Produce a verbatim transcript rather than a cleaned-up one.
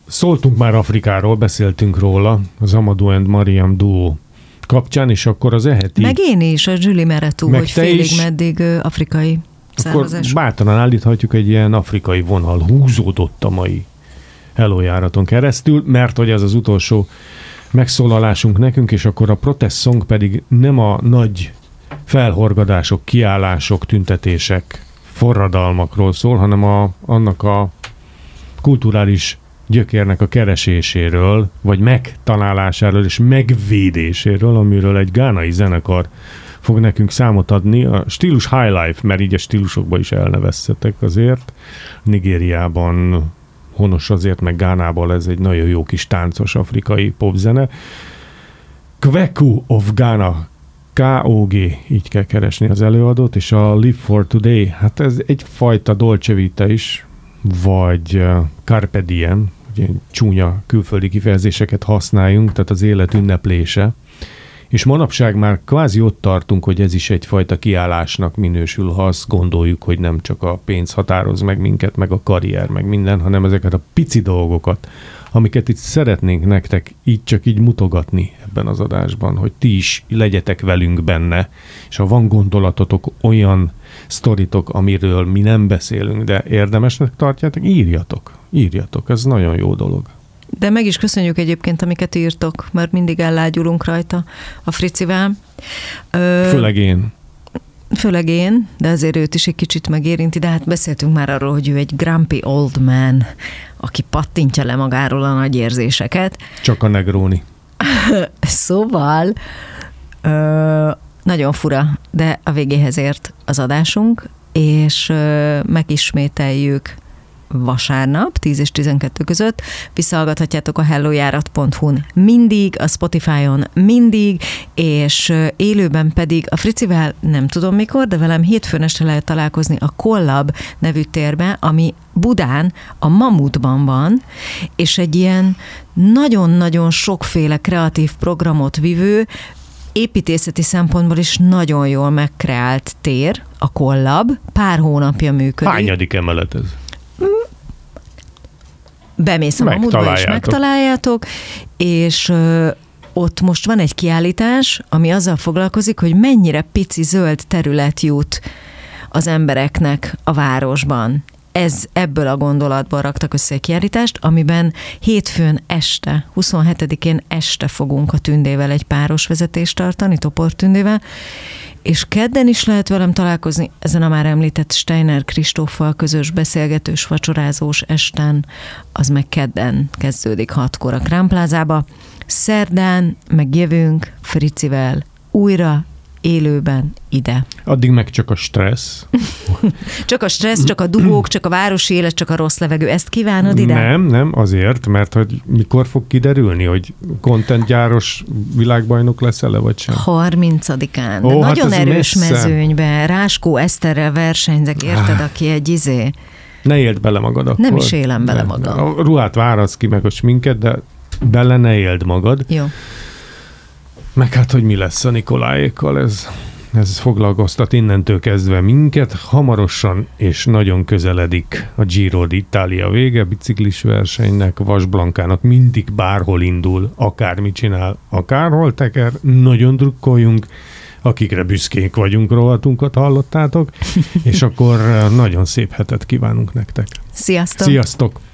szóltunk már Afrikáról, beszéltünk róla, az Amadou and Mariam duó kapcsán, és akkor az eheti... Meg én is, a Julie Meretou, hogy félig is, meddig afrikai származás. Akkor bátran állíthatjuk, egy ilyen afrikai vonal húzódott a mai Hello járaton keresztül, mert hogy ez az utolsó megszólalásunk nekünk, és akkor a protest song pedig nem a nagy felhorgadások, kiállások, tüntetések, forradalmakról szól, hanem a, annak a kulturális gyökérnek a kereséséről, vagy megtalálásáról és megvédéséről, amiről egy gánai zenekar fog nekünk számot adni. A stílus High Life, mert így a stílusokba is elneveztetek azért. Nigériában honos azért, meg Gánában ez egy nagyon jó kis táncos afrikai popzene. Kweku of Ghana, K O G, így kell keresni az előadót, és a Live for Today, hát ez egyfajta Dolce Vita is, vagy Carpe Diem, ugye csúnya külföldi kifejezéseket használjunk, tehát az élet ünneplése. És manapság már kvázi ott tartunk, hogy ez is egyfajta kiállásnak minősül, ha azt gondoljuk, hogy nem csak a pénz határoz meg minket, meg a karrier, meg minden, hanem ezeket a pici dolgokat, amiket itt szeretnénk nektek így csak így mutogatni ebben az adásban, hogy ti is legyetek velünk benne, és ha van gondolatotok, olyan sztoritok, amiről mi nem beszélünk, de érdemesnek tartjátok, írjatok, írjatok, ez nagyon jó dolog. De meg is köszönjük egyébként, amiket írtok, mert mindig ellágyulunk rajta a Fricivel. Ö, főleg én. Főleg én, de azért őt is egy kicsit megérinti, de hát beszéltünk már arról, hogy ő egy grumpy old man, aki pattintja le magáról a nagy érzéseket. Csak a Negroni. Szóval ö, nagyon fura, de a végéhez ért az adásunk, és ö, megismételjük vasárnap, tíz és tizenkettő között. Visszahallgathatjátok a hellojárat pont hu-n mindig, a Spotify-on mindig, és élőben pedig a Fricivel nem tudom mikor, de velem hétfőn este lehet találkozni a Collab nevű térben, ami Budán, a Mamutban van, és egy ilyen nagyon-nagyon sokféle kreatív programot vivő, építészeti szempontból is nagyon jól megkreált tér, a Collab, pár hónapja működik. Hányadik emelet ez? Bemész a Mamutba és megtaláljátok, és ö, ott most van egy kiállítás, ami azzal foglalkozik, hogy mennyire pici zöld terület jut az embereknek a városban. Ez ebből a gondolatból raktak össze egy kiállítást, amiben hétfőn este, huszonhetedikén este fogunk a Tündével egy páros vezetést tartani, Topor Tündével, és kedden is lehet velem találkozni ezen a már említett Steiner Kristóffal közös beszélgetős, vacsorázós esten, az meg kedden kezdődik hatkor a Crán Plázába. Szerdán megjövünk Fricivel újra élőben ide. Addig meg csak a stressz. Csak a stressz, csak a dugók, csak a városi élet, csak a rossz levegő. Ezt kívánod ide? Nem, nem, azért, mert hogy mikor fog kiderülni, hogy contentgyáros világbajnok leszel-e, vagy sem? harmincadikán. De Ó, nagyon hát erős messze. Mezőnyben. Ráskó Eszterrel versenyzek, érted, aki egy izé. Ne éld bele magad akkor. Nem is élem bele magam. A ruhát válasz ki, meg a sminket, de bele ne éld magad. Jó. Meg hát, hogy mi lesz a Nikoláékkal, ez, ez foglalkoztat innentől kezdve minket. Hamarosan és nagyon közeledik a Giro d'Italia vége, biciklis versenynek, Vas Blankának mindig bárhol indul, akármit csinál, akárhol teker, nagyon drukkoljunk, akikre büszkék vagyunk, rovatunkat hallottátok, és akkor nagyon szép hetet kívánunk nektek. Sziasztok! Sziasztok!